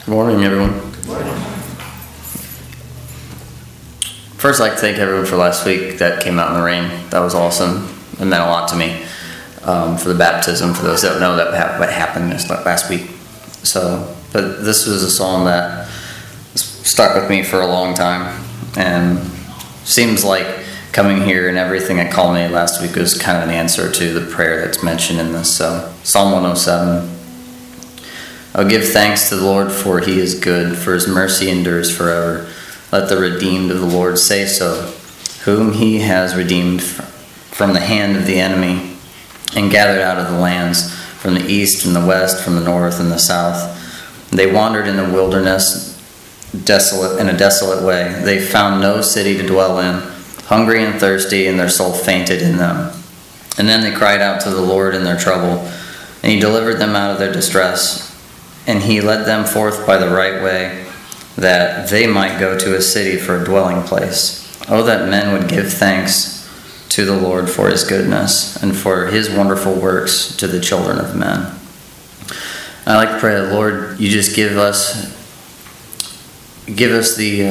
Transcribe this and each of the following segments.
Good morning, everyone. Good morning. First, I'd like to thank everyone for last week that came out in the rain. That was awesome. It meant a lot to me for the baptism, for those that don't know what happened last week. But this was a song that stuck with me for a long time, and seems like coming here and everything that culminated last week was kind of an answer to the prayer that's mentioned in this. So, Psalm 107. Oh, give thanks to the Lord, for he is good, for his mercy endures forever. Let the redeemed of the Lord say so, whom he has redeemed from the hand of the enemy, and gathered out of the lands, from the east and the west, from the north and the south. They wandered in the wilderness, in a desolate way. They found no city to dwell in, hungry and thirsty, and their soul fainted in them. And then they cried out to the Lord in their trouble, and he delivered them out of their distress. And he led them forth by the right way, that they might go to a city for a dwelling place. Oh, that men would give thanks to the Lord for his goodness, and for his wonderful works to the children of men. I like to pray that, Lord, you just give us the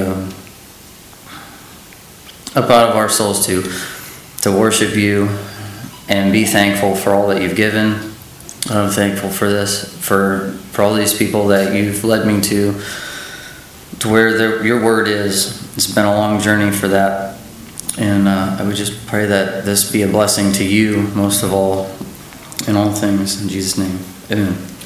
up out of our souls to worship you and be thankful for all that you've given. I'm thankful for this, for all these people that you've led me to where your word is. It's been a long journey for that. And I would just pray that this be a blessing to you, most of all, in all things. In Jesus' name, amen.